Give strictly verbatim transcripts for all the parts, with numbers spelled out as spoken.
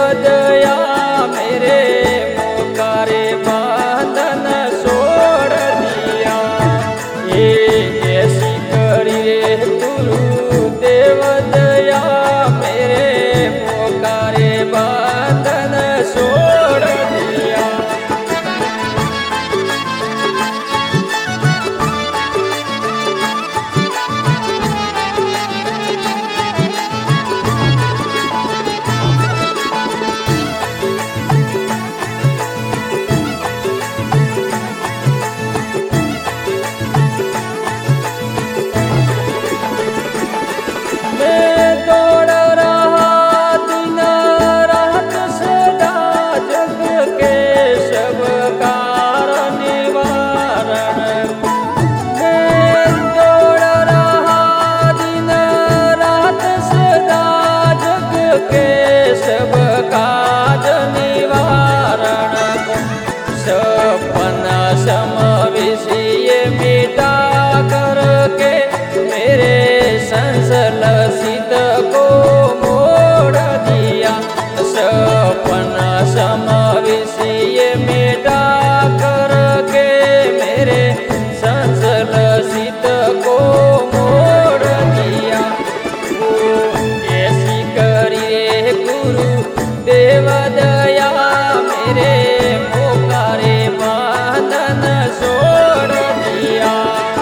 दया मेरे मोकारे बंधन छोड़ दिया। ये कैसी करी रे गुरु देव दया मेरे मोकारे बंधन छोड़ दिया। सब काज निवारण सपना समविषय मिटा करके मेरे संसलसित को मोड़ दिया। सपना समविषय मिटा करके मेरे संसलसित को मोड़ दिया। ऐसी करिए गुरु देव दया मेरे मोकारे बंधन छोड़ दिया।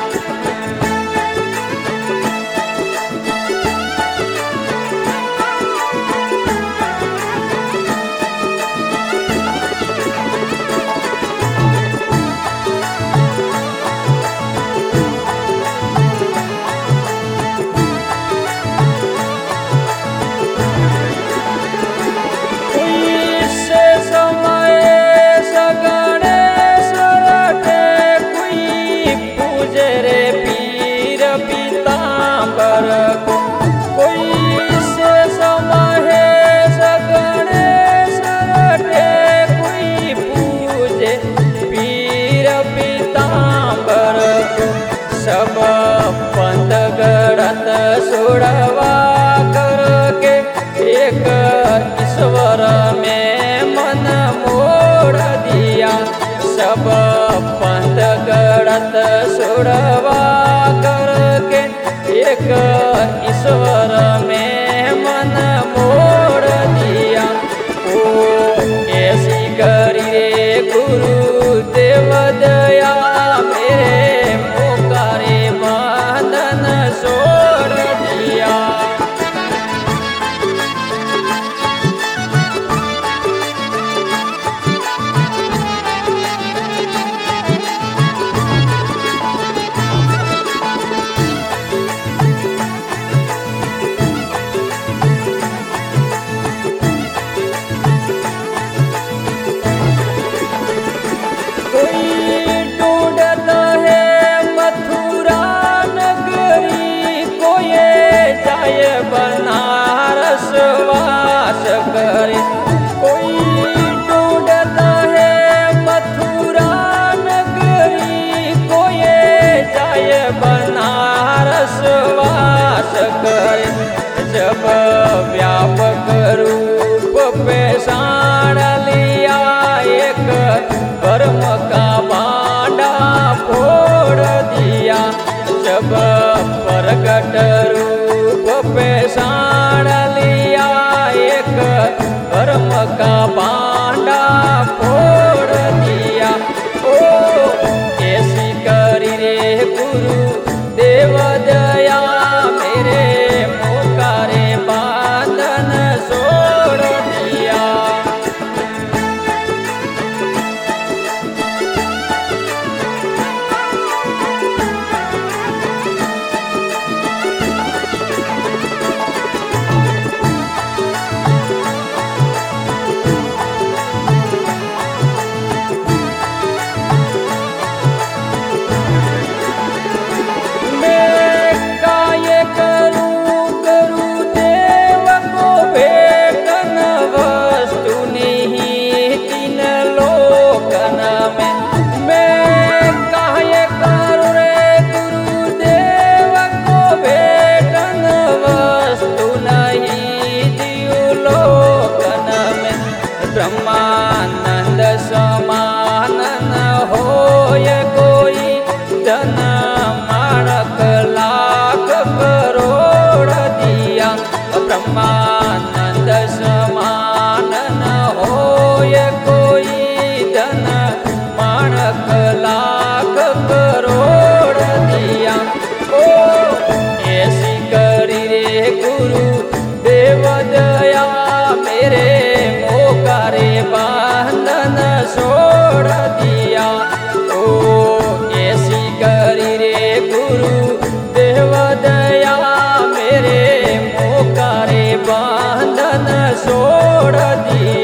सब पंथ गढ़त सुड़वा करके एक ईश्वर में मन मोड़ दिया। सब पंथ गढ़त सुड़वा करके एक ईश्वर में मन मोड़ दिया। ओ ऐसी करिए गुरु देव दया मेरे मोकारे बंधन छोड़ दिया। बनारस वास करे कोई ढूंढता है मथुरा नगरी, कोई जाए बनारस वास करे। जब व्यापक रूप पे साण लिया एक कर्म का बांडा फोड़ दिया। जब प्रकट रूप पे साण लिया एक कर्म का बांडा फोड़ दिया। ओ कैसी करी रे गुरु देव दया मेरे मोकारे बंधन छोड़ दिया। ब्रह्मानंद समान न होय कोई, धन माणक लाख करोड़ दिया। ब्रह्मानंद समान न होय कोई, धन माणक लाख करोड़ दिया। ओ ऐसी करी रे गुरु देव दया, मेरे मोकारे बंधन छोड़ दिया। ओ ऐसी करी रे गुरु देव दया, मेरे मोकारे बंधन छोड़ दिया।